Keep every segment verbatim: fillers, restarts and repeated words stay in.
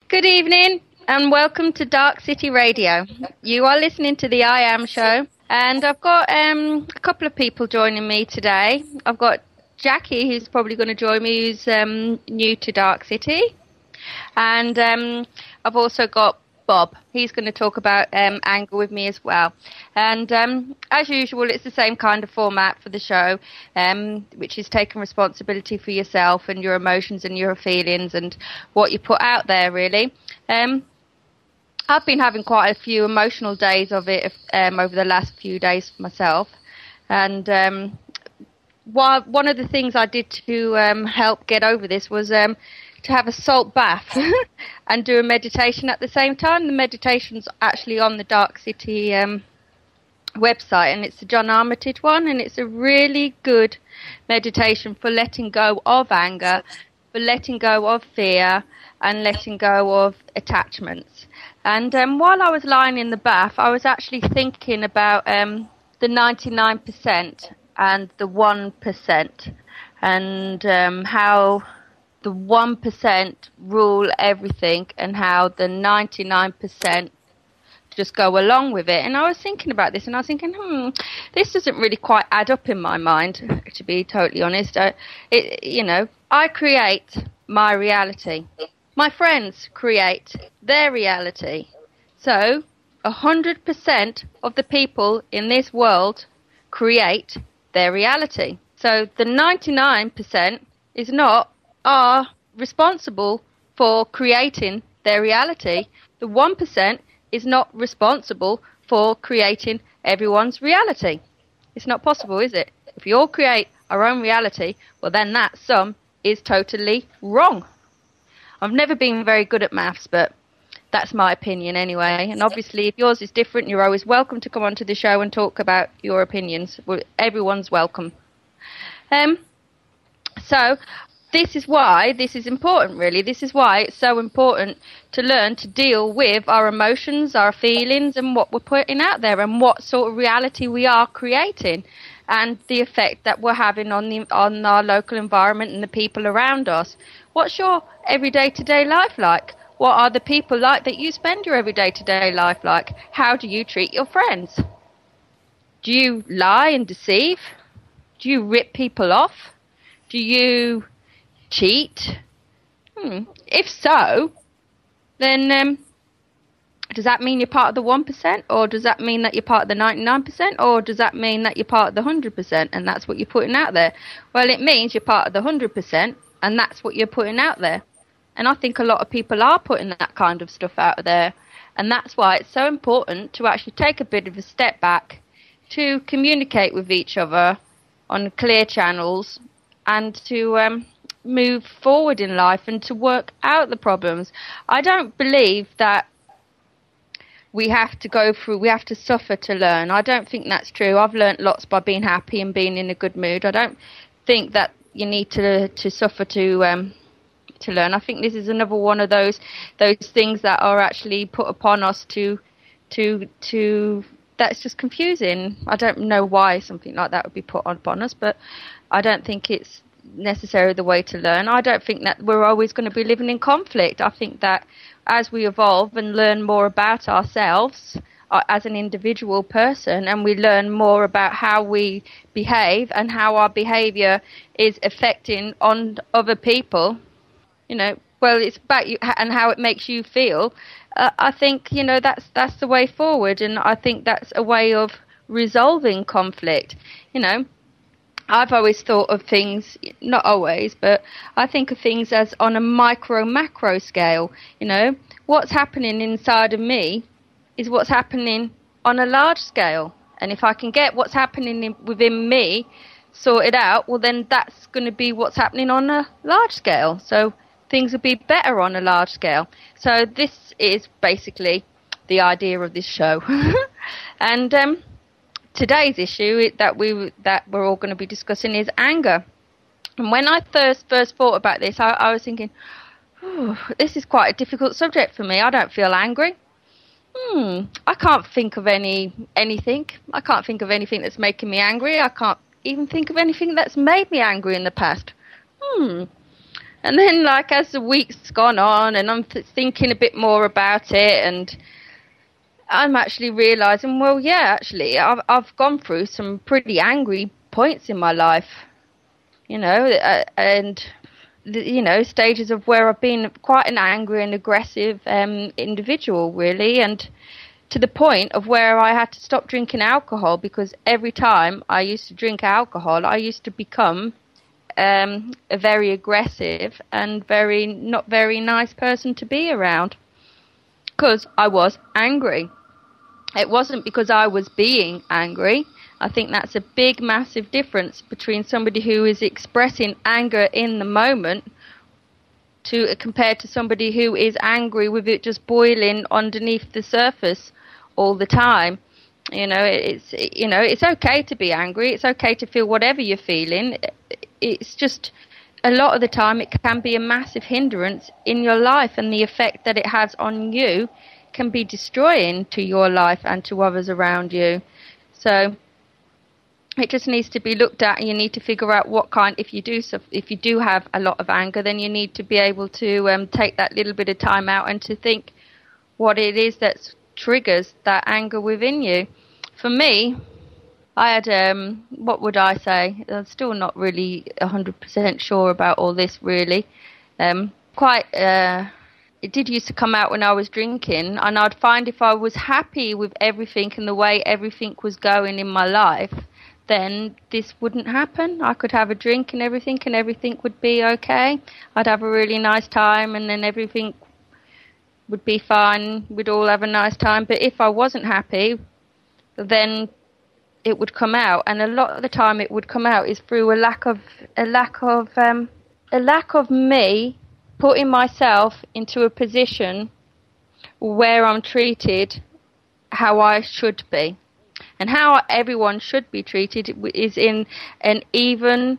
Good evening and welcome to Dark City Radio. You are listening to the I Am Show, and I've got um, a couple of people joining me today. I've got Jackie, who's probably going to join me, who's um, new to Dark City, and um, I've also got Bob. He's going to talk about um, anger with me as well. And um, as usual, it's the same kind of format for the show, um, which is taking responsibility for yourself and your emotions and your feelings and what you put out there, really. Um, I've been having quite a few emotional days of it um, over the last few days myself. And um, while, one of the things I did to um, help get over this was Um, to have a salt bath and do a meditation at the same time. The meditation's actually on the Dark City um, website, and it's the John Armitage one, and it's a really good meditation for letting go of anger, for letting go of fear, and letting go of attachments. And um, while I was lying in the bath, I was actually thinking about um, the ninety-nine percent and the one percent, and um, how the one percent rule everything and how the ninety-nine percent just go along with it. And I was thinking about this, and I was thinking, hmm, this doesn't really quite add up in my mind, to be totally honest. I, it, you know, I create my reality. My friends create their reality. So, one hundred percent of the people in this world create their reality. So, the ninety-nine percent is not are responsible for creating their reality. The one percent is not responsible for creating everyone's reality. It's not possible, is it? If we all create our own reality, well then that sum is totally wrong. I've never been very good at maths, but that's my opinion anyway. And obviously if yours is different, you're always welcome to come onto the show and talk about your opinions. Well, everyone's welcome. Um, so This is why this is important, really. This is why it's so important to learn to deal with our emotions, our feelings, and what we're putting out there, and what sort of reality we are creating, and the effect that we're having on the on our local environment and the people around us. What's your everyday to-day life like? What are the people like that you spend your everyday to-day life like? How do you treat your friends? Do you lie and deceive? Do you rip people off? Do you cheat? Hmm. If so, then um, does that mean you're part of the one percent, or does that mean that you're part of the ninety-nine percent, or does that mean that you're part of the one hundred percent and that's what you're putting out there? Well, it means you're part of the one hundred percent and that's what you're putting out there. And I think a lot of people are putting that kind of stuff out there, and that's why it's so important to actually take a bit of a step back to communicate with each other on clear channels and to um, move forward in life and to work out the problems. I don't believe that we have to go through, we have to suffer to learn. I don't think that's true. I've learnt lots by being happy and being in a good mood. I don't think that you need to to suffer to um, to learn. I think this is another one of those those things that are actually put upon us to to to that's just confusing. I don't know why something like that would be put upon us, but I don't think it's necessarily the way to learn. I don't think that we're always going to be living in conflict. I think that as we evolve and learn more about ourselves uh, as an individual person, and we learn more about how we behave and how our behaviour is affecting on other people, you know, well, it's about you and how it makes you feel. Uh, I think, you know, that's that's the way forward, and I think that's a way of resolving conflict. You know, I've always thought of things, not always, but I think of things as on a micro, macro scale. You know, what's happening inside of me is what's happening on a large scale. And if I can get what's happening in, within me sorted out, well, then that's going to be what's happening on a large scale. So things will be better on a large scale. So this is basically the idea of this show. And um today's issue that we that we're all going to be discussing is anger. And when I first first thought about this, I, I was thinking, oh, this is quite a difficult subject for me. I don't feel angry. Hmm, I can't think of any anything. I can't think of anything that's making me angry. I can't even think of anything that's made me angry in the past. Hmm. And then, like, as the week's gone on and I'm th- thinking a bit more about it, and I'm actually realising, well, yeah, actually, I've, I've gone through some pretty angry points in my life, you know, uh, and, the, you know, stages of where I've been quite an angry and aggressive um, individual, really, and to the point of where I had to stop drinking alcohol, because every time I used to drink alcohol, I used to become um, a very aggressive and very not very nice person to be around, because I was angry. It wasn't because I was being angry. I think that's a big, massive difference between somebody who is expressing anger in the moment to compared to somebody who is angry with it just boiling underneath the surface all the time. You know, it's you know, it's okay to be angry. It's okay to feel whatever you're feeling. It's just a lot of the time it can be a massive hindrance in your life, and the effect that it has on you can be destroying to your life and to others around you. So it just needs to be looked at, and you need to figure out what kind. If you do, if you do have a lot of anger, then you need to be able to um, take that little bit of time out and to think what it is that triggers that anger within you. For me, I had um, what would I say? I'm still not really a hundred percent sure about all this. Really, um, quite. Uh, It did used to come out when I was drinking, and I'd find if I was happy with everything and the way everything was going in my life, then this wouldn't happen. I could have a drink and everything, and everything would be okay. I'd have a really nice time, and then everything would be fine. We'd all have a nice time. But if I wasn't happy, then it would come out, and a lot of the time it would come out is through a lack of a lack of um, a lack of me putting myself into a position where I'm treated how I should be. And how everyone should be treated is in an even,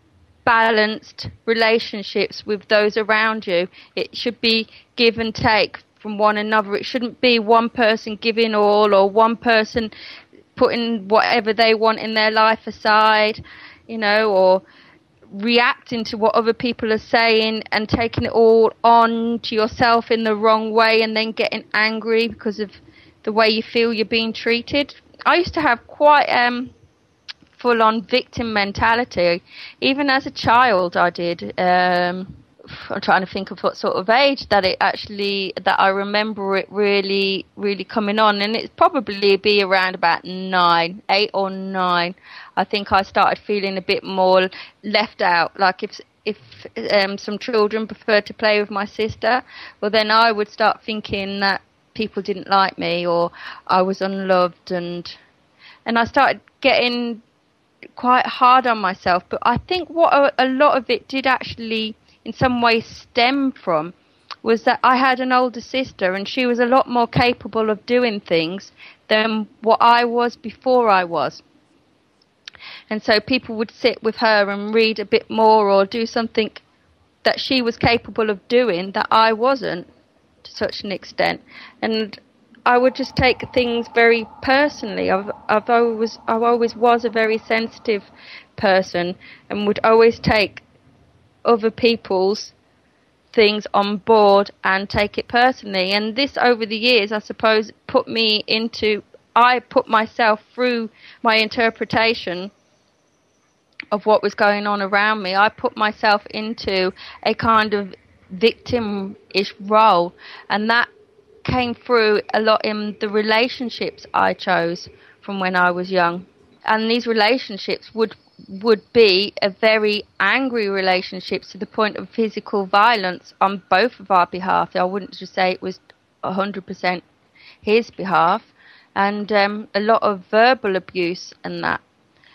balanced relationships with those around you. It should be give and take from one another. It shouldn't be one person giving all, or one person putting whatever they want in their life aside, you know, or reacting to what other people are saying and taking it all on to yourself in the wrong way, and then getting angry because of the way you feel you're being treated. I used to have quite um full-on victim mentality. Even as a child, I did. Um, I'm trying to think of what sort of age that it actually, that I remember it really, really coming on. And it's probably be around about nine, eight or nine. I think I started feeling a bit more left out. Like if if um, some children preferred to play with my sister, well, then I would start thinking that people didn't like me, or I was unloved, and and I started getting quite hard on myself. But I think what a, a lot of it did actually in some way stem from was that I had an older sister, and she was a lot more capable of doing things than what I was before I was. And so people would sit with her and read a bit more, or do something that she was capable of doing that I wasn't, to such an extent. And I would just take things very personally. I've, I've always, I always was a very sensitive person, and would always take other people's things on board and take it personally. And this, over the years, I suppose, put me into, I put myself through my interpretation of what was going on around me. I put myself into a kind of victim-ish role, and that came through a lot in the relationships I chose from when I was young. And these relationships would would be a very angry relationships, to the point of physical violence on both of our behalf. I wouldn't just say it was one hundred percent his behalf, and um, a lot of verbal abuse and that.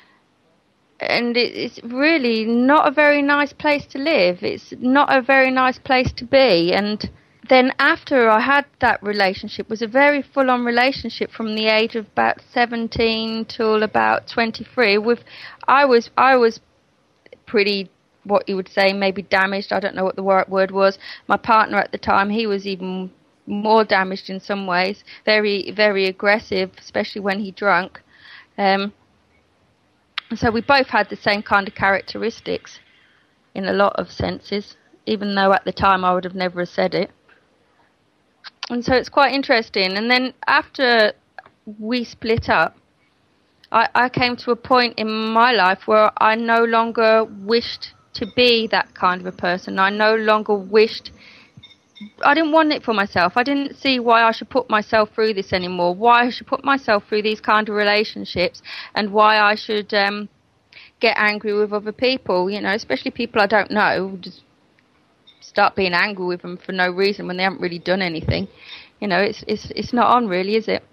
And it, it's really not a very nice place to live. It's not a very nice place to be. And then after I had that relationship, was a very full-on relationship from the age of about seventeen till about twenty-three. With, I was I was pretty, what you would say, maybe damaged. I don't know what the word was. My partner at the time, he was even more damaged in some ways. Very, very aggressive, especially when he drank. Um, so we both had the same kind of characteristics in a lot of senses. even though at the time I would have never said it. And so it's quite interesting. And then after we split up, I, I came to a point in my life where I no longer wished to be that kind of a person. I no longer wished, I didn't want it for myself. I didn't see why I should put myself through this anymore, why I should put myself through these kind of relationships, and why I should um, get angry with other people, you know, especially people I don't know, just start being angry with them for no reason when they haven't really done anything. You know, it's it's it's not on really, is it?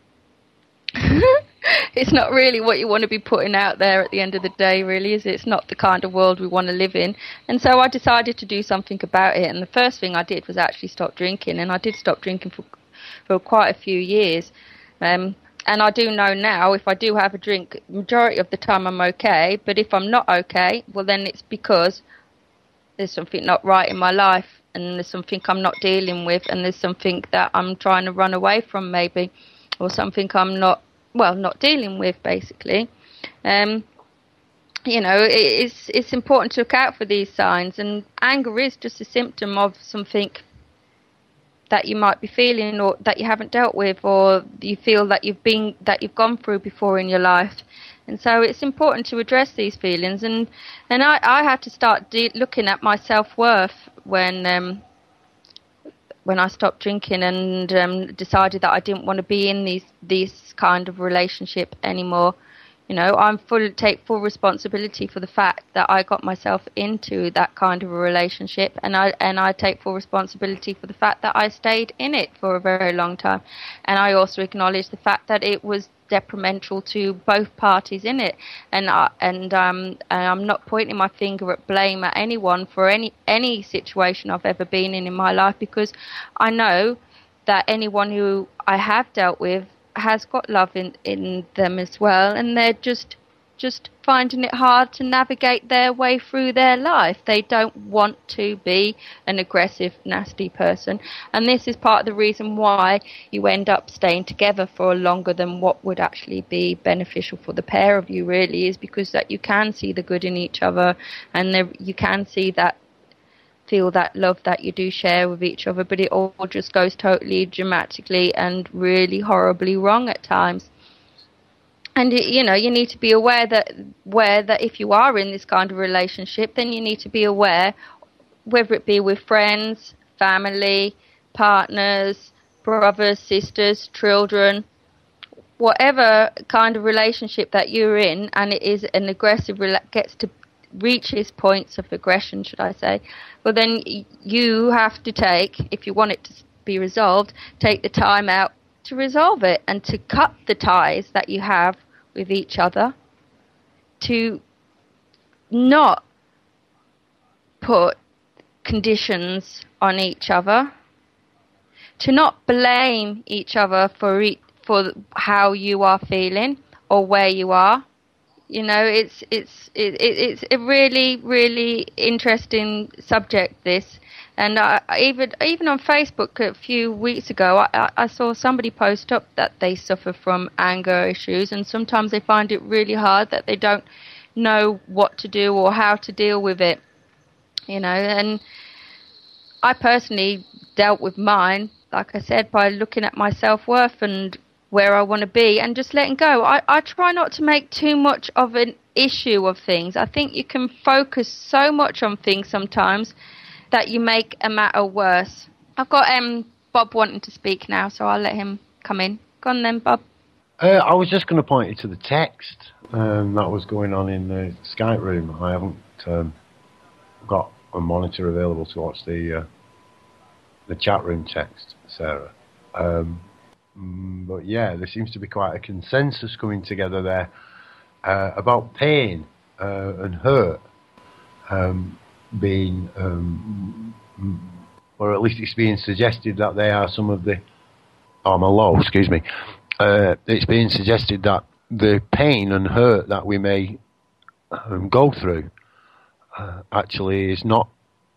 It's not really what you want to be putting out there at the end of the day, really, is it? It's not the kind of world we want to live in. And so I decided to do something about it. And the first thing I did was actually stop drinking. And I did stop drinking for for quite a few years. Um, and I do know now, if I do have a drink, majority of the time I'm okay. But if I'm not okay, well, then it's because there's something not right in my life. And there's something I'm not dealing with. And there's something that I'm trying to run away from, maybe. Or something I'm not, well, not dealing with, basically. Um, you know, it, it's it's important to look out for these signs, and anger is just a symptom of something that you might be feeling, or that you haven't dealt with, or you feel that you've been that you've gone through before in your life. And so it's important to address these feelings, and and I, I had to start de- looking at my self-worth when um, when I stopped drinking and um, decided that I didn't want to be in these these kind of relationship anymore. You know, I'm full take full responsibility for the fact that I got myself into that kind of a relationship, and I and I take full responsibility for the fact that I stayed in it for a very long time, and I also acknowledge the fact that it was detrimental to both parties in it, and I, and um and I'm not pointing my finger at blame at anyone for any any situation I've ever been in in my life, because I know that anyone who I have dealt with has got love in, in them as well, and they're just just finding it hard to navigate their way through their life. They don't want to be an aggressive, nasty person, and this is part of the reason why you end up staying together for longer than what would actually be beneficial for the pair of you, really, is because that you can see the good in each other, and there, you can see that feel that love that you do share with each other, but it all just goes totally dramatically and really horribly wrong at times. And, you know, you need to be aware that where that if you are in this kind of relationship, then you need to be aware, whether it be with friends, family, partners, brothers, sisters, children, whatever kind of relationship that you're in, and it is an aggressive, gets to reaches points of aggression, should I say, well, then you have to take, if you want it to be resolved, take the time out to resolve it and to cut the ties that you have with each other, to not put conditions on each other, to not blame each other for e- for how you are feeling or where you are. You know, it's it's it, it's a really really interesting subject, this, and I, even even on Facebook a few weeks ago, I, I saw somebody post up that they suffer from anger issues, and sometimes they find it really hard that they don't know what to do or how to deal with it. You know, and I personally dealt with mine, like I said, by looking at my self-worth and where I want to be, and just letting go. I, I try not to make too much of an issue of things. I think you can focus so much on things sometimes that you make a matter worse. I've got um, Bob wanting to speak now, so I'll let him come in. Go on then, Bob. Uh, I was just going to point you to the text um, that was going on in the Skype room. I haven't um, got a monitor available to watch the uh, the chat room text, Sarah. Um, But yeah, there seems to be quite a consensus coming together there uh, about pain uh, and hurt um, being, um, or at least it's being suggested that they are some of the, oh, I'm low, excuse me. Uh, it's being suggested that the pain and hurt that we may um, go through uh, actually is not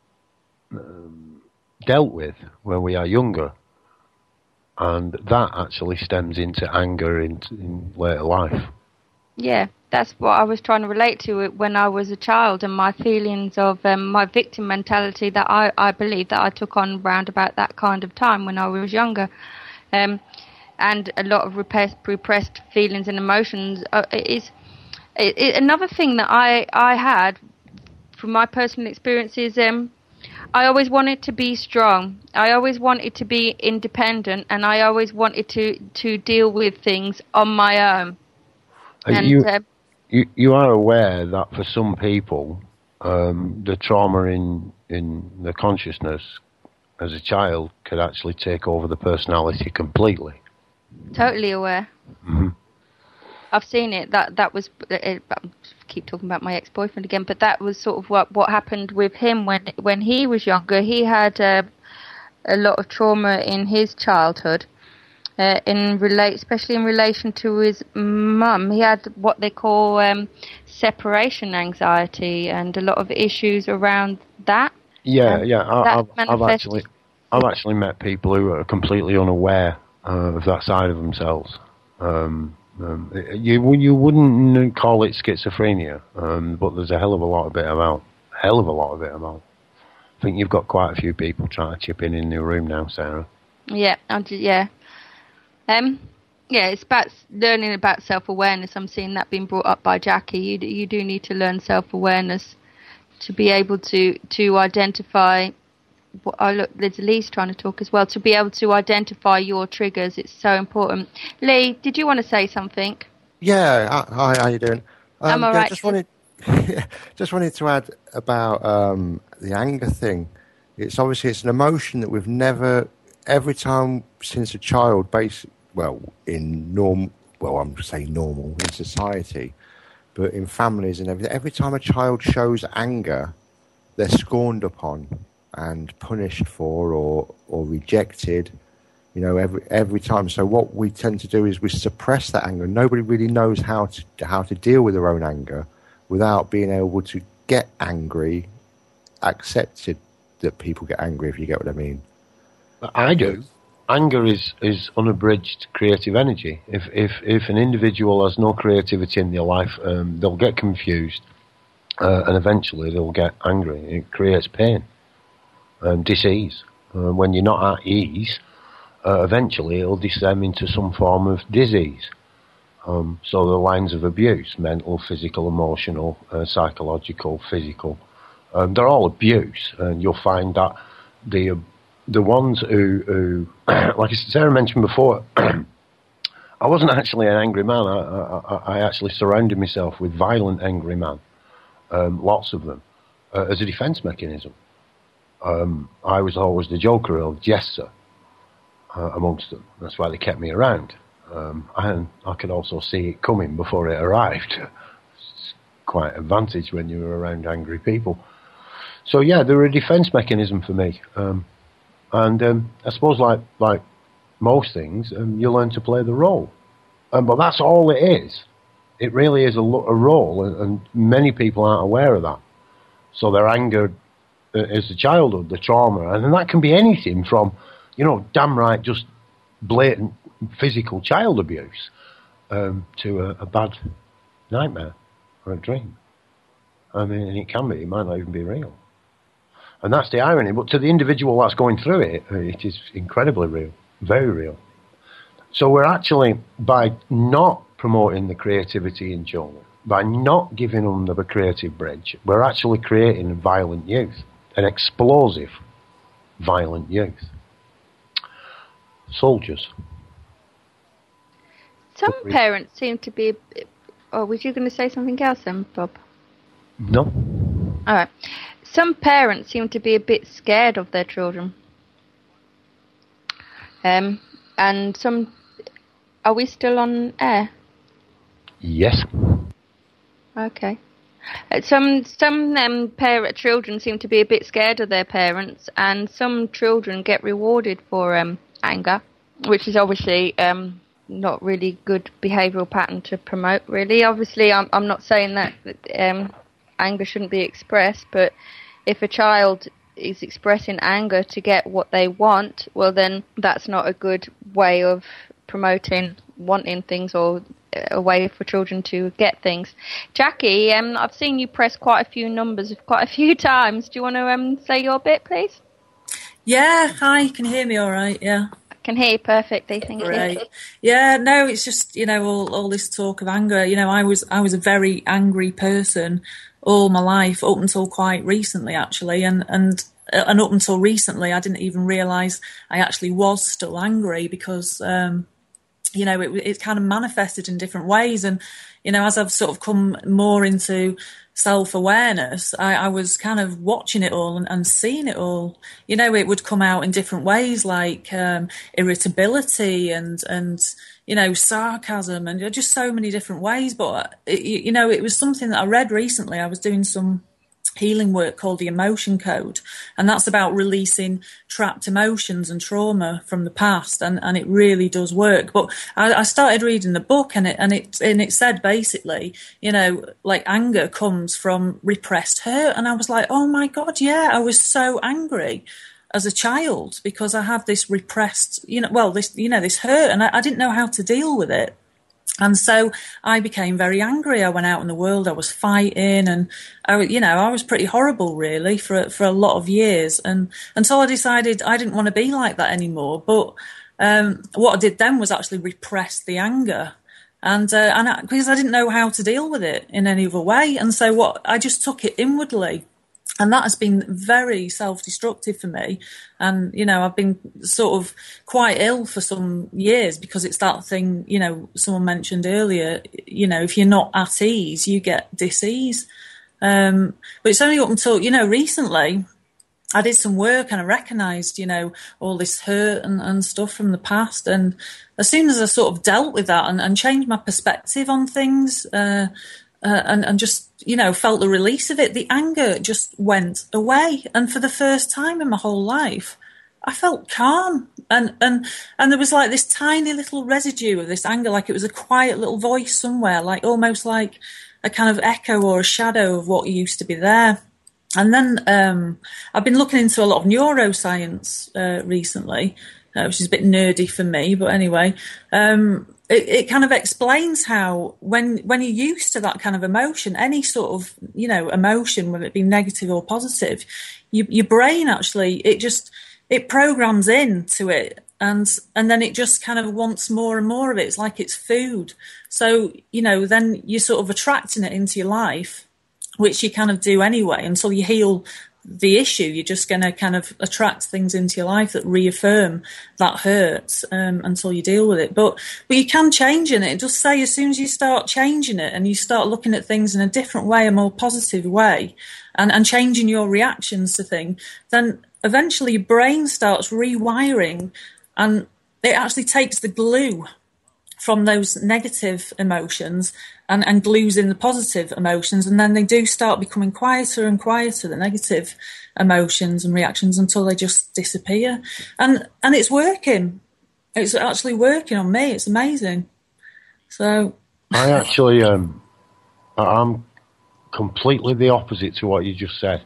um, dealt with when we are younger. And that actually stems into anger in, in later life. yeah, that's what I was trying to relate to it when I was a child, and my feelings of um, my victim mentality that I, I believe that I took on round about that kind of time when I was younger. Um, and a lot of repressed, repressed feelings and emotions. Uh, is it, it, another thing that I, I had from my personal experiences. Um, I always wanted to be strong. I always wanted to be independent, and I always wanted to, to deal with things on my own. And, you, uh, you you are aware that for some people, um, the trauma in in the consciousness as a child could actually take over the personality completely. Totally aware. Mm-hmm. I've seen it. That that was. I keep talking about my ex-boyfriend again, but that was sort of what what happened with him when when he was younger. He had uh, a lot of trauma in his childhood, uh, in relate, especially in relation to his mum. He had what they call um, separation anxiety, and a lot of issues around that. Yeah, um, yeah. I, I've, I've actually I've actually met people who are completely unaware uh, of that side of themselves. Um, Um, you you wouldn't call it schizophrenia, um, but there's a hell of a lot of it about. Hell of a lot of it about. I think you've got quite a few people trying to chip in in the room now, Sarah. Yeah, I'm just, yeah, um, yeah. It's about learning about self-awareness. I'm seeing that being brought up by Jackie. You you do need to learn self-awareness to be able to to identify. What, oh look, there's Lee's trying to talk as well. To be able to identify your triggers, it's so important. Lee, did you want to say something? Yeah, hi, how you doing? Um, I'm all yeah, right. Just wanted, just wanted to add about um, the anger thing. It's obviously it's an emotion that we've never, every time since a child, base well in norm, well I'm saying normal in society, but in families and everything. Every time a child shows anger, they're scorned upon and punished for or or rejected, you know, every every time. So what we tend to do is we suppress that anger. Nobody really knows how to how to deal with their own anger without being able to get angry, accepted that people get angry, if you get what I mean. I do. Anger is, is unabridged creative energy. If if if an individual has no creativity in their life, um, they'll get confused, uh, and eventually they'll get angry. It creates pain. Um, disease. Uh, when you're not at ease, uh, eventually it'll descend into some form of disease. Um, so the lines of abuse, mental, physical, emotional, uh, psychological, physical, um, they're all abuse, and you'll find that the uh, the ones who, who like Sarah mentioned before, I wasn't actually an angry man. I, I, I actually surrounded myself with violent, angry men, um, lots of them, uh, as a defense mechanism. Um, I was always the joker or the jester uh, amongst them. That's why they kept me around. Um, and I could also see it coming before it arrived. It's quite an advantage when you're around angry people. So yeah, they were a defense mechanism for me. Um, and um, I suppose like like most things, um, you learn to play the role. Um, but that's all it is. It really is a, a role, and, and many people aren't aware of that. So they're angered as a childhood, the trauma, and then that can be anything from, you know, damn right, just blatant physical child abuse, um, to a, a bad nightmare or a dream. I mean, it can be, it might not even be real. And that's the irony, but to the individual that's going through it, it is incredibly real, very real. So we're actually, by not promoting the creativity in children, by not giving them the creative bridge, we're actually creating violent youth. An explosive, violent youth. Soldiers. Some parents seem to be... Oh, was you going to say something else then, Bob? No. All right. Some parents seem to be a bit scared of their children. Um, and some... Are we still on air? Yes. Okay. Some some um, parent children seem to be a bit scared of their parents, and some children get rewarded for um, anger, which is obviously um, not really good behavioural pattern to promote. Really, obviously, I'm I'm not saying that um, anger shouldn't be expressed, but if a child is expressing anger to get what they want, well, then that's not a good way of promoting wanting things or a way for children to get things. Jackie, um, I've seen you press quite a few numbers quite a few times. Do you want to um, say your bit, please? Yeah, hi, you can hear me all right, yeah. I can hear you perfectly, thank Great. you. Yeah, no, it's just, you know, all, all this talk of anger. You know, I was I was a very angry person all my life, up until quite recently, actually, and, and and up until recently, I didn't even realise I actually was still angry because, um, you know, it, it kind of manifested in different ways. And, you know, as I've sort of come more into self-awareness, I, I was kind of watching it all and, and seeing it all. You know, it would come out in different ways, like um, irritability and, and, you know, sarcasm and just so many different ways. But, it, you know, it was something that I read recently. I was doing some healing work called the Emotion Code, and that's about releasing trapped emotions and trauma from the past, and, and it really does work. But I, I started reading the book, and it and it and it said basically, you know, like anger comes from repressed hurt, and I was like, oh my God, yeah, I was so angry as a child because I had this repressed, you know, well, this, you know, this hurt, and I, I didn't know how to deal with it. And so I became very angry. I went out in the world. I was fighting, and I, you know, I was pretty horrible, really, for for a lot of years. And until I decided I didn't want to be like that anymore. But um, what I did then was actually repress the anger, and uh, and I, because I didn't know how to deal with it in any other way. And so what I just took it inwardly. And that has been very self-destructive for me. And, you know, I've been sort of quite ill for some years because it's that thing, you know, someone mentioned earlier, you know, if you're not at ease, you get dis-ease. Um, but it's only up until, you know, recently I did some work and I recognised, you know, all this hurt and, and stuff from the past. And as soon as I sort of dealt with that and, and changed my perspective on things, uh, Uh, and, and just, you know, felt the release of it, the anger just went away. And for the first time in my whole life, I felt calm. And, and, and there was like this tiny little residue of this anger, like it was a quiet little voice somewhere, like almost like a kind of echo or a shadow of what used to be there. And then um, I've been looking into a lot of neuroscience uh, recently, uh, which is a bit nerdy for me, but anyway, um, It, it kind of explains how when when you're used to that kind of emotion, any sort of, you know, emotion, whether it be negative or positive, you, your brain actually, it just, it programs into it, and and then it just kind of wants more and more of it. It's like it's food. So, you know, then you're sort of attracting it into your life, which you kind of do anyway until you heal the issue. You're just going to kind of attract things into your life that reaffirm that hurt um, until you deal with it. But but you can change in it. It does say as soon as you start changing it and you start looking at things in a different way, a more positive way, and, and changing your reactions to things, then eventually your brain starts rewiring, and it actually takes the glue from those negative emotions and, and glues in the positive emotions, and then they do start becoming quieter and quieter, the negative emotions and reactions, until they just disappear. And and it's working. It's actually working on me. It's amazing. So I actually, um, I'm completely the opposite to what you just said.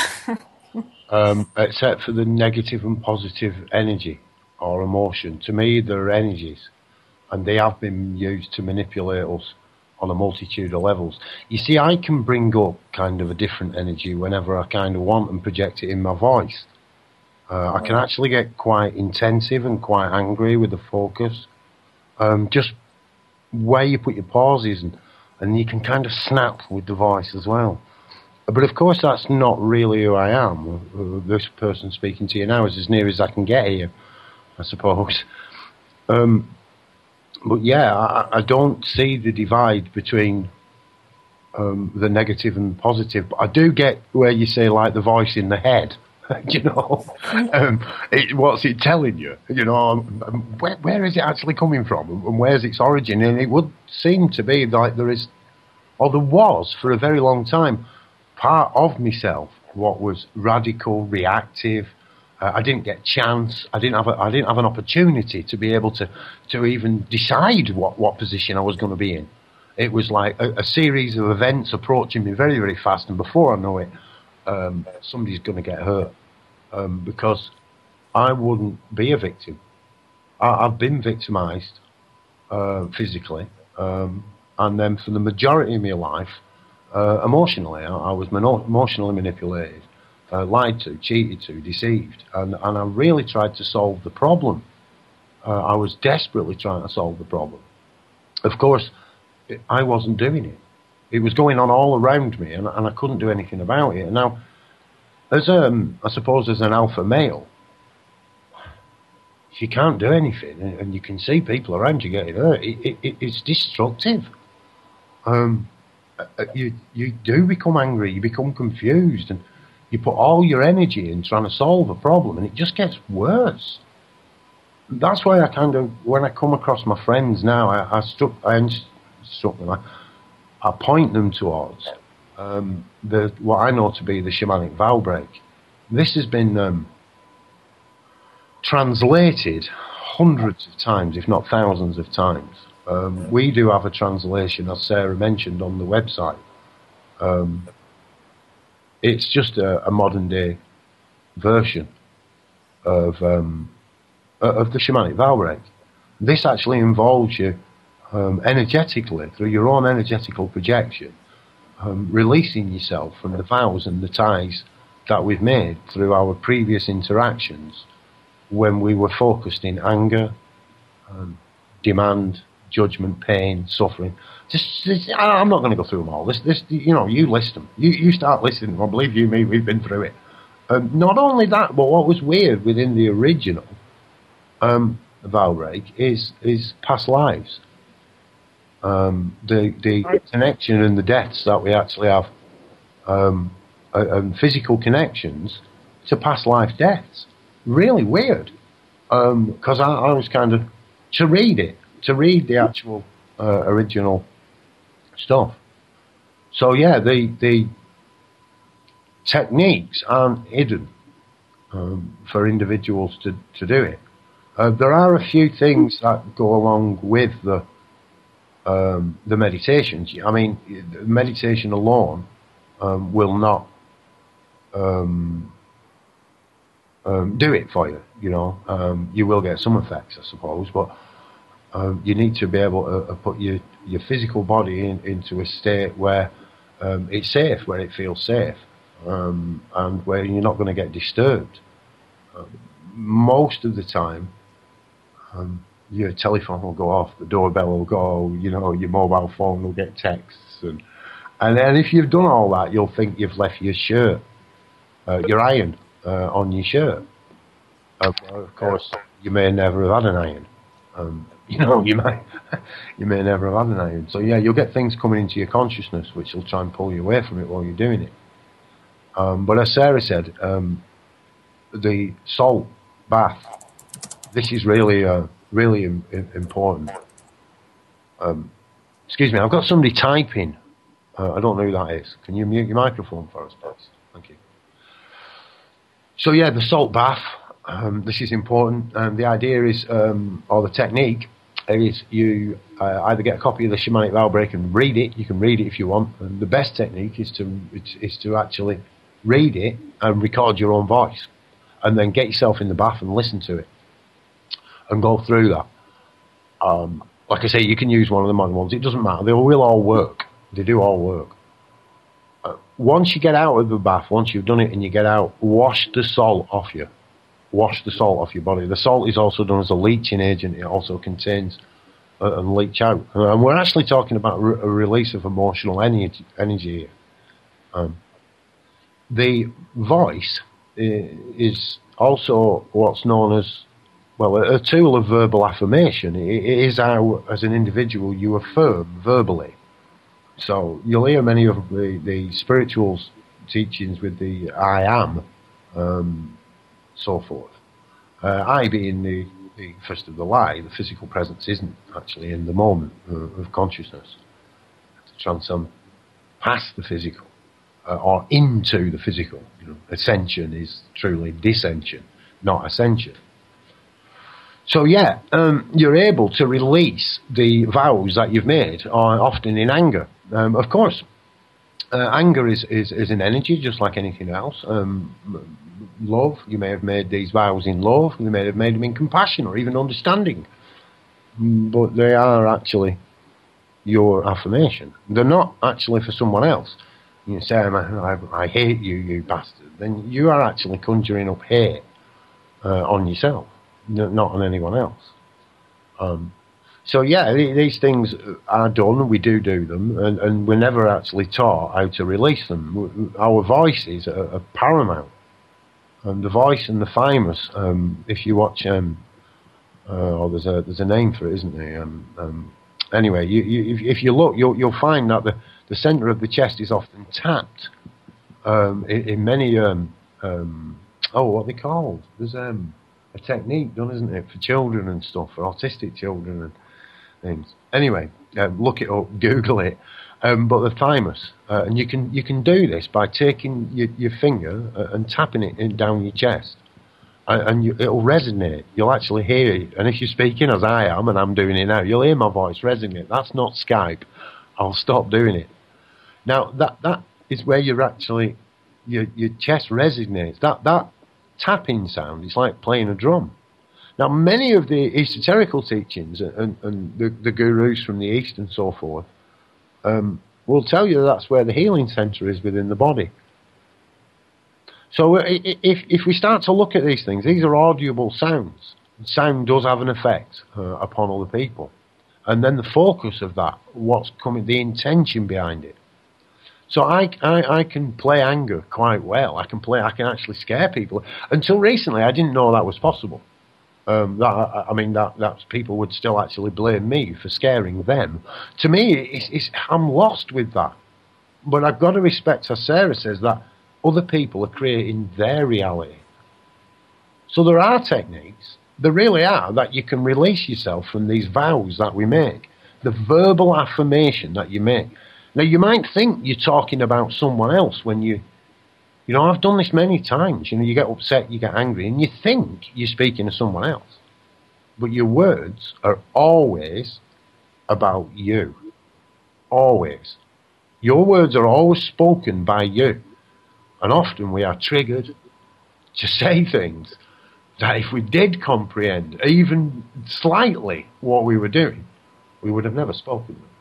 um, except for the negative and positive energy or emotion. To me, they're energies, and they have been used to manipulate us on a multitude of levels. You see, I can bring up kind of a different energy whenever I kind of want and project it in my voice. Uh, I can actually get quite intensive and quite angry with the focus. Um, just where you put your pauses, and, and you can kind of snap with the voice as well. But of course, that's not really who I am. This person speaking to you now is as near as I can get here, I suppose. Um, But yeah, I, I don't see the divide between um, the negative and the positive. But I do get where you say, like, the voice in the head. You know, um, it, what's it telling you? You know, um, where, where is it actually coming from, and where's its origin? And it would seem to be like there is, or there was for a very long time, part of myself what was radical, reactive. Uh, I didn't get chance. I didn't have. A, I didn't have an opportunity to be able to, to even decide what, what position I was going to be in. It was like a, a series of events approaching me very, very fast, and before I know it, um, somebody's going to get hurt um, because I wouldn't be a victim. I, I've been victimised uh, physically, Um, and then for the majority of my life, uh, emotionally, I, I was mono- emotionally manipulated, uh, lied to, cheated to, deceived, and, and I really tried to solve the problem. Uh, I was desperately trying to solve the problem. Of course, it, I wasn't doing it. It was going on all around me, and, and I couldn't do anything about it. And now, as um, I suppose as an alpha male, if you can't do anything, and, and you can see people around you getting hurt, it, it, it's destructive. Um, you you do become angry, you become confused, and you put all your energy in trying to solve a problem, and it just gets worse. That's why I kind of, when I come across my friends now, I, I struck, I instruct them, I, I point them towards um, the what I know to be the shamanic vow break. This has been um, translated hundreds of times, if not thousands of times. Um, we do have a translation, as Sarah mentioned, on the website. Um, it's just a, a modern-day version of um, of the shamanic vow break. This actually involves you um, energetically, through your own energetical projection, um, releasing yourself from the vows and the ties that we've made through our previous interactions when we were focused in anger, um, demand, judgment, pain, suffering. Just, just, I'm not going to go through them all. This, this, you know, you list them. You, you start listing them. I believe you, me, we've been through it. Um, not only that, but what was weird within the original um, vow break is is past lives. Um, the the connection and the deaths that we actually have, um, and physical connections to past life deaths. Really weird, because um, I, I was kind of to read it, to read the actual uh, original stuff. So yeah, the the techniques aren't hidden um, for individuals to, to do it. Uh, there are a few things that go along with the um, the meditations. I mean, meditation alone um, will not um, um, do it for you. You know, um, you will get some effects, I suppose, but um, you need to be able to uh, put your your physical body in, into a state where um, it's safe, where it feels safe. Um, and where you're not going to get disturbed. Uh, most of the time, um, your telephone will go off, the doorbell will go, you know, your mobile phone will get texts, and and then if you've done all that, you'll think you've left your shirt, uh, your iron, uh, on your shirt. Uh, of course, you may never have had an iron. Um, you know, you might, you may never have had an iron. So yeah, you'll get things coming into your consciousness which will try and pull you away from it while you're doing it. Um, but as Sarah said, um, the salt bath, this is really, uh, really im- important. Um, excuse me, I've got somebody typing. Uh, I don't know who that is. Can you mute your microphone for us, please? Thank you. So yeah, the salt bath, um, this is important. And the idea is, um, or the technique, is you uh, either get a copy of the Shamanic Vow Break and read it. You can read it if you want. And the best technique is to is to actually read it and record your own voice, and then get yourself in the bath and listen to it, and go through that. Um, like I say, you can use one of the modern ones. It doesn't matter. They will all work. They do all work. Uh, once you get out of the bath, once you've done it and you get out, wash the salt off you. Wash the salt off your body. The salt is also done as a leaching agent. It also contains uh, and leach out. Uh, and we're actually talking about re- a release of emotional energy, energy here. Um, The voice is also what's known as, well, a tool of verbal affirmation. It is how, as an individual, you affirm verbally. So you'll hear many of the, the spiritual teachings with the I am, um, so forth. Uh, I being the, the first of the lie, the physical presence isn't actually in the moment uh, of consciousness. To transcend past the physical. Uh, or into the physical. You know, ascension is truly dissension, not ascension. So yeah, um, you're able to release the vows that you've made, or often in anger. Um, of course, uh, anger is, is, is an energy, just like anything else. Um, love, you may have made these vows in love, you may have made them in compassion or even understanding. But they are actually your affirmation. They're not actually for someone else. You say, I, I hate you, you bastard. Then you are actually conjuring up hate uh, on yourself, not on anyone else. Um, so yeah, these things are done. We do do them, and, and we're never actually taught how to release them. Our voices are, are paramount. Um, the voice and the thymus. Um, if you watch, um, uh, oh, there's a there's a name for it, isn't there? Um, um, anyway, you, you, if, if you look, you'll you'll find that the the centre of the chest is often tapped um, in, in many. Um, um, oh, what are they called? There's um, a technique done, isn't it, for children and stuff, for autistic children and things. Anyway, um, look it up, Google it. Um, but the thymus, uh, and you can you can do this by taking your, your finger uh, and tapping it in, down your chest, and, and you, it'll resonate. You'll actually hear it. And if you're speaking as I am, and I'm doing it now, you'll hear my voice resonate. That's not Skype. I'll stop doing it. Now that that is where you're actually your your chest resonates. That that tapping sound is like playing a drum. Now many of the esoterical teachings and, and the, the gurus from the East and so forth. Um, will tell you that's where the healing centre is within the body. So if if we start to look at these things, these are audible sounds. Sound does have an effect uh, upon other people, and then the focus of that, what's coming, the intention behind it. So I, I I can play anger quite well. I can play. I can actually scare people. Until recently, I didn't know that was possible. Um, that, I mean, that that's people would still actually blame me for scaring them. To me, it's, it's, I'm lost with that. But I've got to respect, as Sarah says, that other people are creating their reality. So there are techniques, there really are, that you can release yourself from these vows that we make. The verbal affirmation that you make. Now, you might think you're talking about someone else when you... You know, I've done this many times. You know, you get upset, you get angry, and you think you're speaking to someone else. But your words are always about you. Always. Your words are always spoken by you. And often we are triggered to say things that if we did comprehend, even slightly, what we were doing, we would have never spoken them.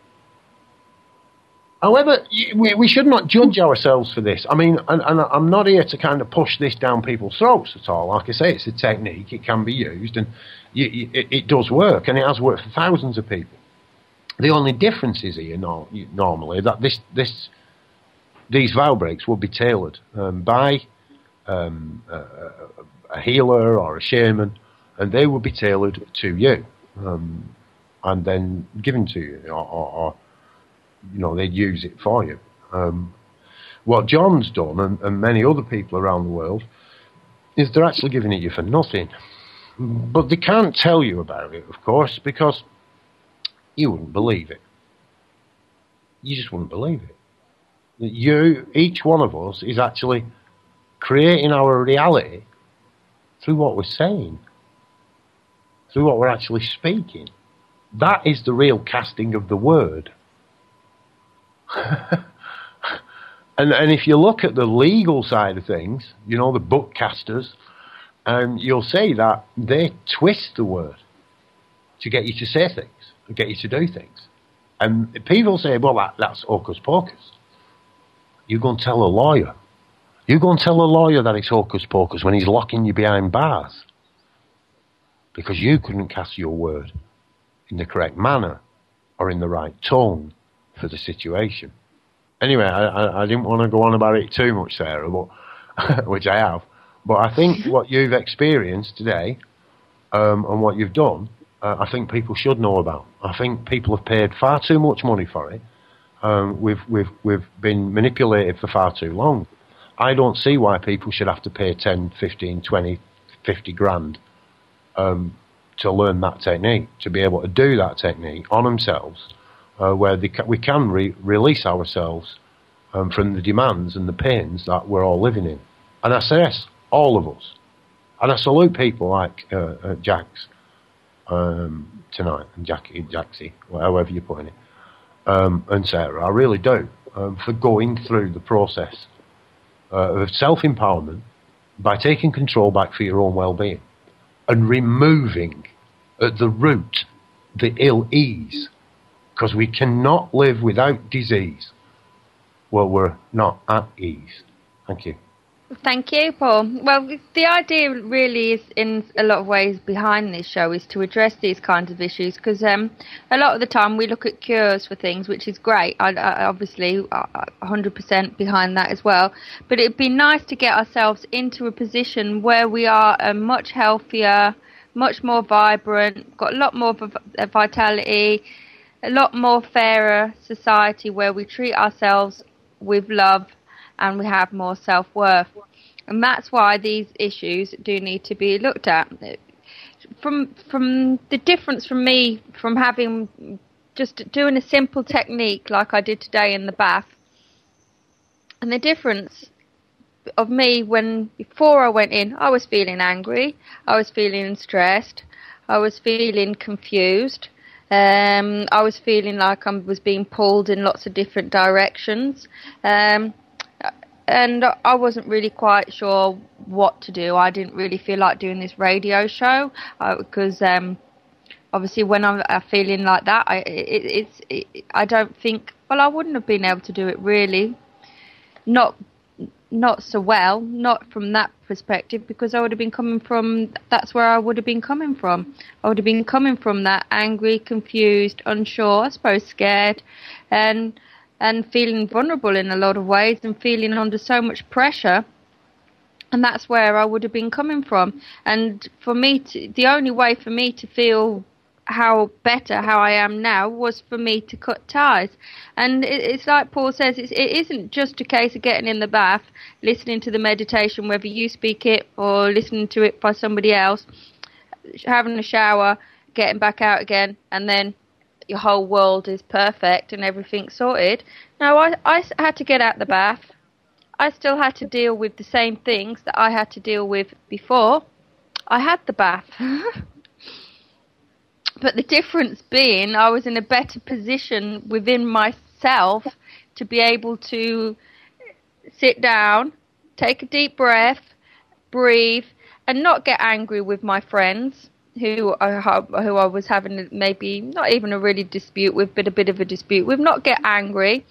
However, we, we should not judge ourselves for this. I mean, and, and I'm not here to kind of push this down people's throats at all. Like I say, it's a technique. It can be used, and you, you, it, it does work, and it has worked for thousands of people. The only difference is here, no, normally, that this, this, these vow breaks will be tailored um, by um, a, a healer or a shaman, and they will be tailored to you, um, and then given to you, or, or, or you know, they'd use it for you. Um, what John's done, and, and many other people around the world, is they're actually giving it you for nothing. But they can't tell you about it, of course, because you wouldn't believe it. You just wouldn't believe it. You, each one of us, is actually creating our reality through what we're saying, through what we're actually speaking. That is the real casting of the word. and and if you look at the legal side of things, you know, the bookcasters, um, you'll see that they twist the word to get you to say things, to get you to do things. And people say, well, that, that's hocus pocus. You go and tell a lawyer. You go and tell a lawyer that it's hocus pocus when he's locking you behind bars. Because you couldn't cast your word in the correct manner or in the right tone for the situation. Anyway, I, I, I didn't want to go on about it too much, Sarah, but which I have. But I think what you've experienced today um, and what you've done, uh, I think people should know about. I think people have paid far too much money for it. Um, we've we've we've been manipulated for far too long. I don't see why people should have to pay ten, fifteen, twenty, fifty grand um, to learn that technique, to be able to do that technique on themselves. Uh, where they ca- we can re- release ourselves um, from the demands and the pains that we're all living in. And I say yes, all of us. And I salute people like uh, uh, Jax um, tonight, and Jackie, Jaxie, however you're putting it, um, and Sarah, I really do, um, for going through the process uh, of self-empowerment by taking control back for your own well-being and removing at the root the ill-ease. because we cannot live without disease. Well, we're not at ease. Thank you. Thank you, Paul. Well, the idea really is, in a lot of ways, behind this show is to address these kinds of issues, because um, a lot of the time we look at cures for things, which is great. I, I obviously one hundred percent behind that as well. But it'd be nice to get ourselves into a position where we are a much healthier, much more vibrant, got a lot more vitality, a lot more fairer society where we treat ourselves with love and we have more self-worth. And that's why these issues do need to be looked at. From from the difference from me, from having just doing a simple technique like I did today in the bath, and the difference of me when, before I went in, I was feeling angry, I was feeling stressed, I was feeling confused, um, I was feeling like I was being pulled in lots of different directions. Um, And I wasn't really quite sure what to do. I didn't really feel like doing this radio show uh, because um, obviously when I'm uh, feeling like that, I it, it's it, I don't think. Well, I wouldn't have been able to do it really, not not so well, not from that perspective, because I would have been coming from. That's where I would have been coming from. I would have been coming from that angry, confused, unsure, I suppose, scared, and. and feeling vulnerable in a lot of ways and feeling under so much pressure. And that's where I would have been coming from. And for me, to, the only way for me to feel how better, how I am now, was for me to cut ties. And it, it's like Paul says, it's, it isn't just a case of getting in the bath, listening to the meditation, whether you speak it or listening to it by somebody else, having a shower, getting back out again, and then your whole world is perfect and everything's sorted. No, I, I had to get out the bath. I still had to deal with the same things that I had to deal with before I had the bath. But the difference being I was in a better position within myself to be able to sit down, take a deep breath, breathe, and not get angry with my friends, who I, who I was having maybe not even a really dispute with, but a bit of a dispute with, not get angry,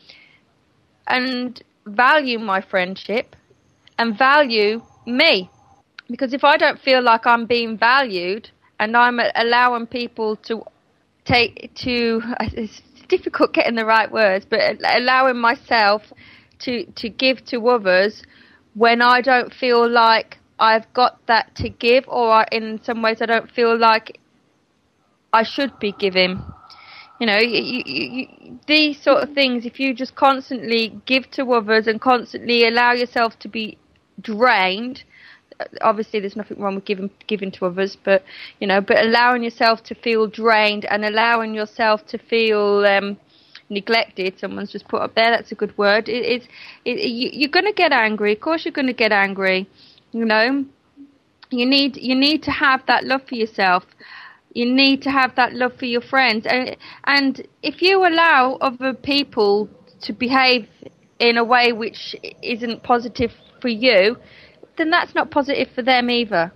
and value my friendship and value me. Because if I don't feel like I'm being valued and I'm allowing people to take to, it's difficult getting the right words, but allowing myself to, to give to others when I don't feel like I've got that to give, or in some ways I don't feel like I should be giving. You know, you, you, you, these sort of things, if you just constantly give to others and constantly allow yourself to be drained, obviously there's nothing wrong with giving giving to others, but, you know, but allowing yourself to feel drained and allowing yourself to feel um, neglected, someone's just put up there, that's a good word, it, it's, it, you, you're going to get angry, of course you're going to get angry. You know, you need you need to have that love for yourself. You need to have that love for your friends. And, and if you allow other people to behave in a way which isn't positive for you, then that's not positive for them either.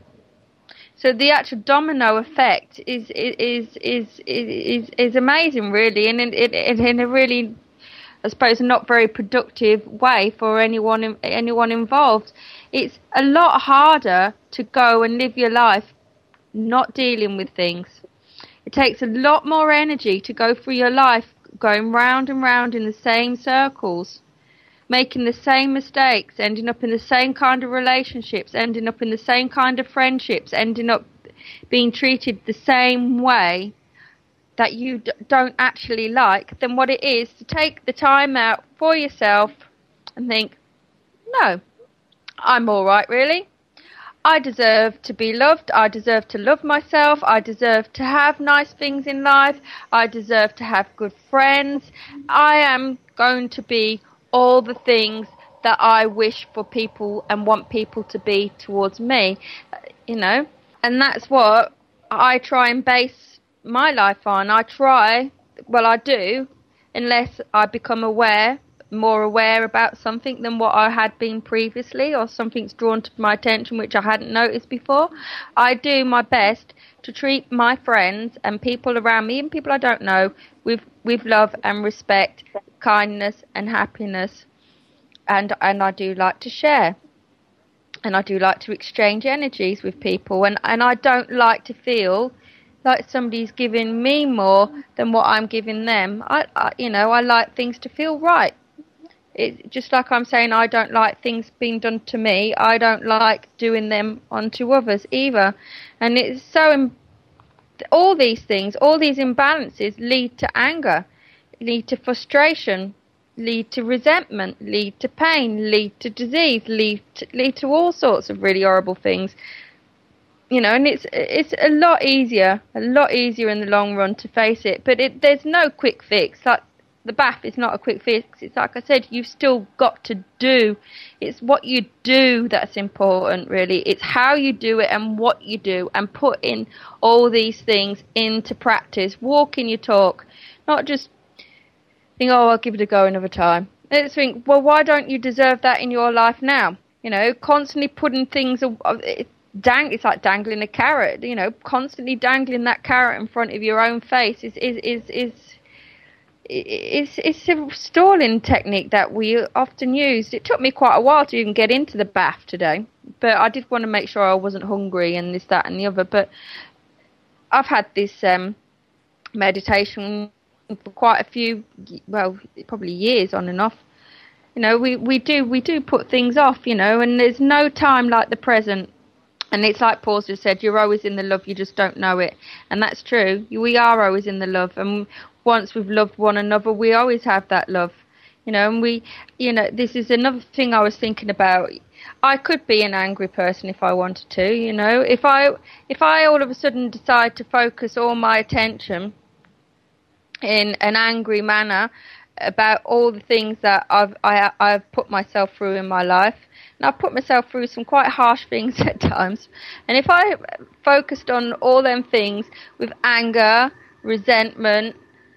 So the actual domino effect is is is is is, is amazing, really, and in, in, in a really, I suppose, not very productive way for anyone anyone involved. It's a lot harder to go and live your life not dealing with things. It takes a lot more energy to go through your life going round and round in the same circles, making the same mistakes, ending up in the same kind of relationships, ending up in the same kind of friendships, ending up being treated the same way that you d- don't actually like, than what it is to take the time out for yourself and think, no, I'm all right, really. I deserve to be loved. I deserve to love myself. I deserve to have nice things in life. I deserve to have good friends. I am going to be all the things that I wish for people and want people to be towards me, you know. And that's what I try and base my life on. I try, well, I do, unless I become aware more aware about something than what I had been previously, or something's drawn to my attention which I hadn't noticed before, I do my best to treat my friends and people around me, even people I don't know, with with love and respect, kindness and happiness. And and I do like to share. And I do like to exchange energies with people. And, and I don't like to feel like somebody's giving me more than what I'm giving them. I, I you know, I like things to feel right. It, just like I'm saying I don't like things being done to me, I don't like doing them onto others either. And it's so... Im- all these things, all these imbalances lead to anger, lead to frustration, lead to resentment, lead to pain, lead to disease, lead to, lead to all sorts of really horrible things. You know, and it's it's a lot easier, a lot easier in the long run to face it. But it, there's no quick fix. Like the bath is not a quick fix. It's like I said, you've still got to do. It's what you do that's important, really. It's how you do it and what you do, and put in all these things into practice. Walk in your talk, not just think, oh, I'll give it a go another time. Let's think, well, why don't you deserve that in your life now? You know, constantly putting things, dang, it's like dangling a carrot. You know, constantly dangling that carrot in front of your own face is is is is. It's, it's a stalling technique that we often use. It took me quite a while to even get into the bath today, but I did want to make sure I wasn't hungry and this, that and the other. But I've had this um, meditation for quite a few, well, probably years on and off. You know, we, we do we do put things off, you know, and there's no time like the present. And it's like Paul just said, you're always in the love, you just don't know it. And that's true. We are always in the love. And once we've loved one another, we always have that love. You know, and we, you know, this is another thing I was thinking about. I could be an angry person if I wanted to, you know. If I, if I all of a sudden decide to focus all my attention in an angry manner about all the things that I've, I, I've put myself through in my life, and I've put myself through some quite harsh things at times. And if I focused on all them things with anger, resentment,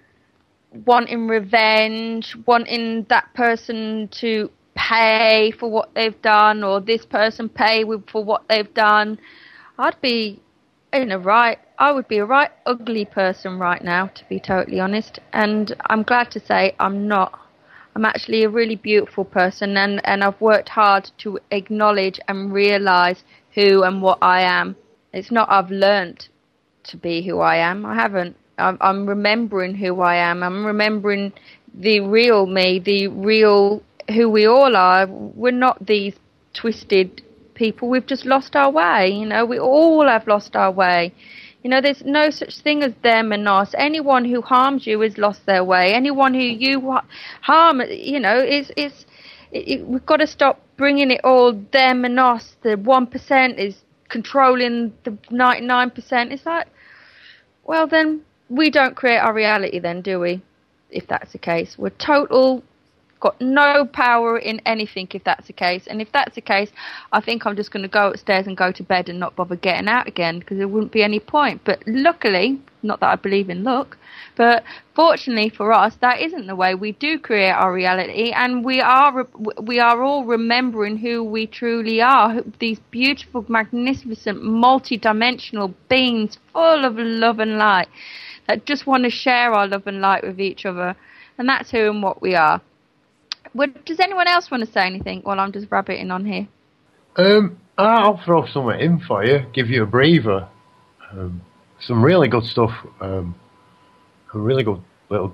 wanting revenge, wanting that person to pay for what they've done, or this person pay for what they've done, I'd be in a right, I would be a right ugly person right now, to be totally honest. And I'm glad to say I'm not. I'm actually a really beautiful person, and, and I've worked hard to acknowledge and realise who and what I am. It's not I've learnt to be who I am. I haven't. I'm, I'm remembering who I am. I'm remembering the real me, the real who we all are. We're not these twisted people. We've just lost our way. You know, we all have lost our way. You know, there's no such thing as them and us. Anyone who harms you has lost their way. Anyone who you harm, you know, is is it, it, we've got to stop bringing it all them and us. The one percent is controlling the ninety-nine percent. It's like, well, then we don't create our reality then, do we? If that's the case. We're total, got no power in anything if that's the case. And if that's the case, I think I'm just going to go upstairs and go to bed and not bother getting out again, because there wouldn't be any point. But luckily, not that I believe in luck, but fortunately for us, that isn't the way. We do create our reality, and we are we are all remembering who we truly are, these beautiful, magnificent, multi-dimensional beings full of love and light that just want to share our love and light with each other. And that's who and what we are. Would, does anyone else want to say anything while I'm just rabbiting on here? Um, I'll throw something in for you, give you a breather. Um, some really good stuff. Um, some really good little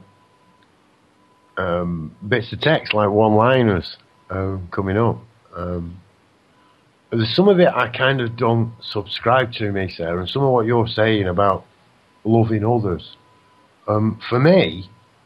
um, bits of text, like one-liners, um, coming up. Um, there's some of it I kind of don't subscribe to, me, Sarah, and some of what you're saying about loving others. Um, for me,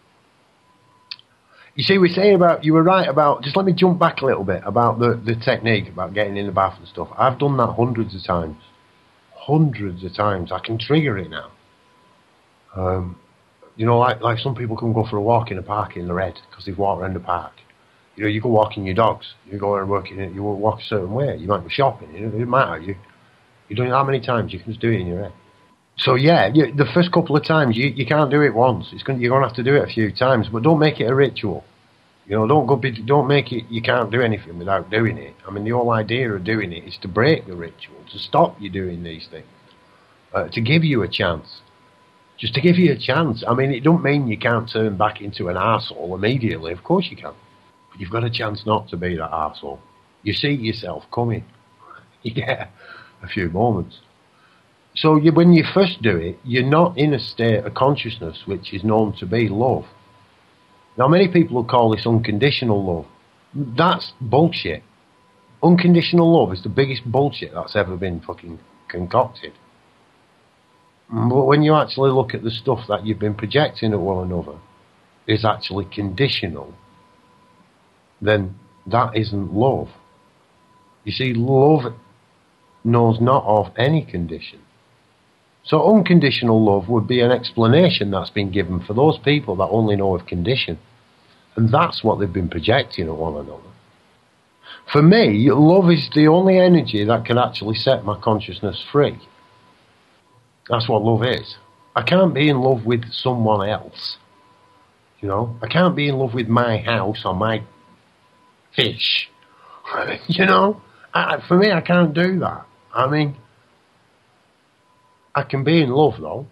you see, we're saying about, you were right about, just let me jump back a little bit about the, the technique about getting in the bath and stuff. I've done that hundreds of times. Hundreds of times. I can trigger it now. Um, you know, like like some people can go for a walk in a park in the red because they've walked around the park. You know, you go walking your dogs. You go and work in it. You walk a certain way. You might be shopping. It doesn't matter. You, you're doing it how many times? You can just do it in your head. So yeah, you, the first couple of times, you, you can't do it once. It's going, you're going to have to do it a few times, but don't make it a ritual. You know, don't go. Be, don't make it. You can't do anything without doing it. I mean, the whole idea of doing it is to break the ritual, to stop you doing these things, uh, to give you a chance, just to give you a chance. I mean, it don't mean you can't turn back into an arsehole immediately. Of course you can, but you've got a chance not to be that arsehole. You see yourself coming. You get a few moments. So you, when you first do it, you're not in a state of consciousness which is known to be love. Now, many people will call this unconditional love. That's bullshit. Unconditional love is the biggest bullshit that's ever been fucking concocted. But when you actually look at the stuff that you've been projecting at one another is actually conditional, then that isn't love. You see, love knows not of any condition. So unconditional love would be an explanation that's been given for those people that only know of condition. And that's what they've been projecting at one another. For me, love is the only energy that can actually set my consciousness free. That's what love is. I can't be in love with someone else. You know, I can't be in love with my house or my fish. You know, I, for me, I can't do that. I mean, I can be in love, though.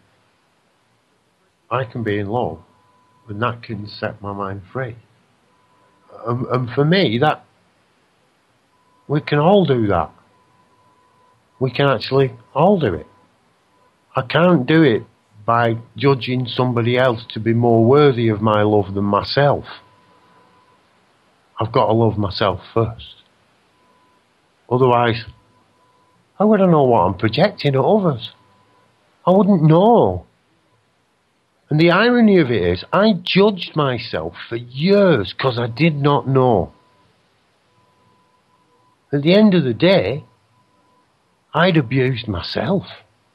I can be in love, and that can set my mind free. Um, and for me, that we can all do that. We can actually all do it. I can't do it by judging somebody else to be more worthy of my love than myself. I've got to love myself first. Otherwise, how would I know what I'm projecting at others? I wouldn't know. And the irony of it is, I judged myself for years because I did not know. At the end of the day, I'd abused myself.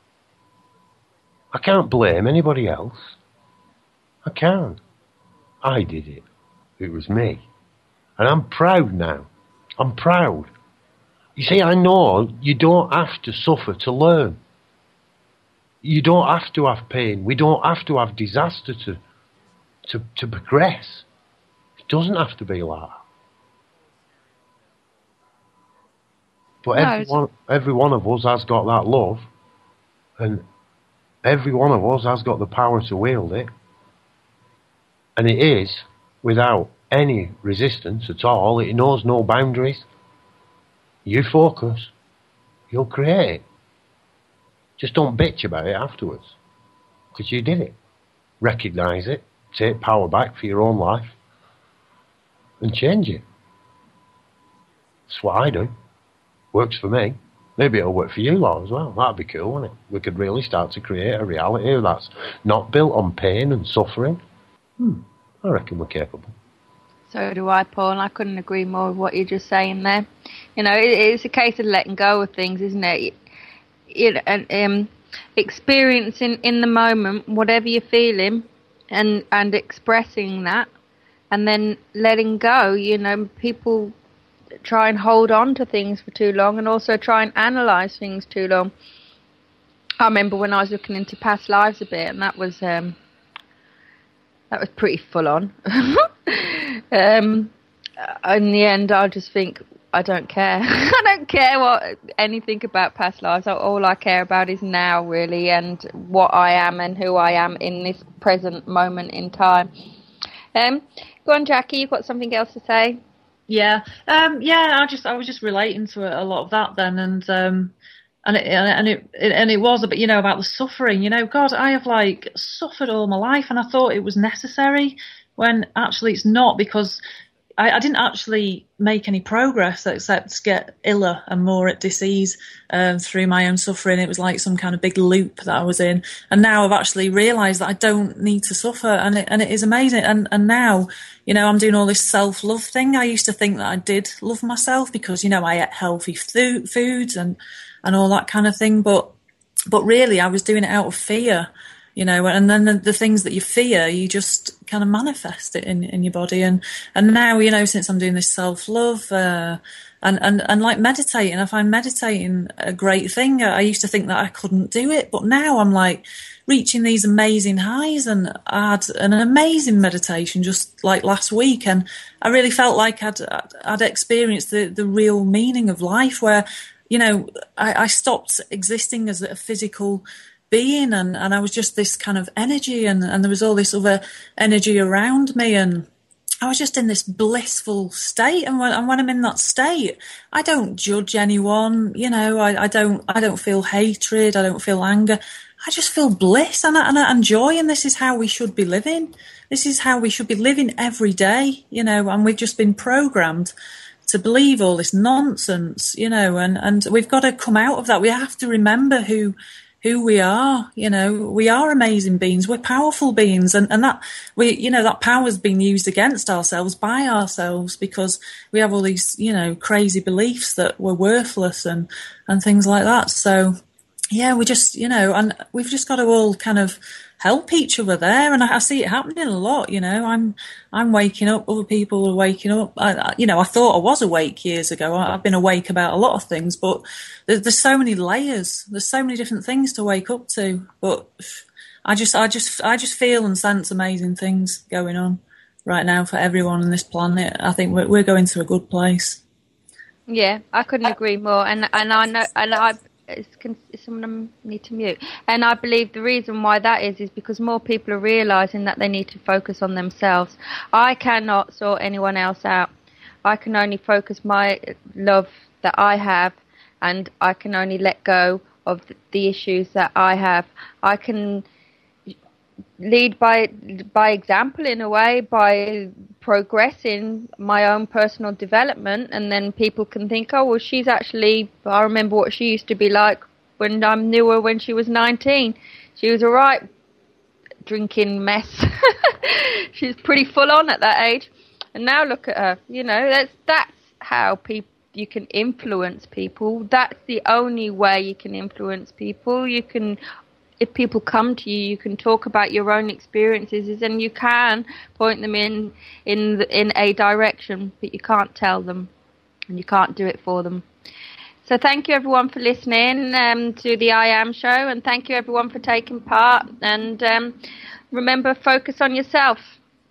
I can't blame anybody else. I can't. I did it. It was me. And I'm proud now. I'm proud. You see, I know you don't have to suffer to learn. You don't have to have pain. We don't have to have disaster to, to, to progress. It doesn't have to be like that. But No, every, one, every one of us has got that love, and every one of us has got the power to wield it. And it is without any resistance at all. It knows no boundaries. You focus, you'll create it. Just don't bitch about it afterwards, because you did it. Recognise it, take power back for your own life, and change it. That's what I do. Works for me. Maybe it'll work for you lot as well. That'd be cool, wouldn't it? We could really start to create a reality that's not built on pain and suffering. Hmm. I reckon we're capable. So do I, Paul, and I couldn't agree more with what you're just saying there. You know, it, it's a case of letting go of things, isn't it? It, and um, experiencing in the moment whatever you're feeling, and and expressing that, and then letting go. You know, people try and hold on to things for too long, and also try and analyse things too long. I remember when I was looking into past lives a bit, and that was um, that was pretty full on. um, in the end, I just think, I don't care. I don't care what anything about past lives. All I care about is now, really, and what I am and who I am in this present moment in time. Um, go on, Jackie. You've got something else to say? Yeah, um, yeah. I just, I was just relating to a lot of that then, and um, and it, and it, and it was a bit, you know, about the suffering. You know, God, I have like suffered all my life, and I thought it was necessary when actually it's not, because I, I didn't actually make any progress except get iller and more at disease um, through my own suffering. It was like some kind of big loop that I was in. And now I've actually realised that I don't need to suffer, and it, and it is amazing. And, and now, you know, I'm doing all this self-love thing. I used to think that I did love myself because, you know, I ate healthy th- foods and, and all that kind of thing. But, but really I was doing it out of fear. You know, and then the, the things that you fear, you just kind of manifest it in, in your body. And, and now, you know, since I'm doing this self-love uh, and, and, and like meditating, I find meditating a great thing. I used to think that I couldn't do it, but now I'm like reaching these amazing highs, and I had an amazing meditation just like last week, and I really felt like I'd I'd experienced the, the real meaning of life, where, you know, I, I stopped existing as a physical being, and, and I was just this kind of energy, and, and there was all this other energy around me, and I was just in this blissful state. And when, and when I'm in that state, I don't judge anyone, you know, I, I don't I don't feel hatred, I don't feel anger. I just feel bliss and I, and, I, and joy, and this is how we should be living. This is how we should be living every day, you know, and we've just been programmed to believe all this nonsense, you know, and, and we've got to come out of that. We have to remember who who we are, you know, we are amazing beings, we're powerful beings, and, and that, we, you know, that power's been used against ourselves by ourselves because we have all these, you know, crazy beliefs that we're worthless and, and things like that. So, yeah, we just, you know, and we've just got to all kind of help each other there, and I, I see it happening a lot. You know, I'm I'm waking up, other people are waking up. I, I, you know, I thought I was awake years ago. I, I've been awake about a lot of things, but there, there's so many layers. There's so many different things to wake up to. But I just, I just, I just feel and sense amazing things going on right now for everyone on this planet. I think we're, we're going to a good place. Yeah, I couldn't agree more, and and I know, and I. Is, is someone need to mute? And I believe the reason why that is is because more people are realising that they need to focus on themselves. I cannot sort anyone else out. I can only focus my love that I have, and I can only let go of the issues that I have. I can lead by by example in a way, by progressing my own personal development, and then people can think, oh well, she's actually, I remember what she used to be like when I knew her when she was nineteen. She was a right drinking mess. She was pretty full on at that age, and now look at her. You know, that's that's how people you can influence people. That's the only way you can influence people. You can, if people come to you, you can talk about your own experiences, and you can point them in in the, in a direction, but you can't tell them, and you can't do it for them. So thank you everyone for listening um, to the I Am Show, and thank you everyone for taking part. And um, remember, focus on yourself.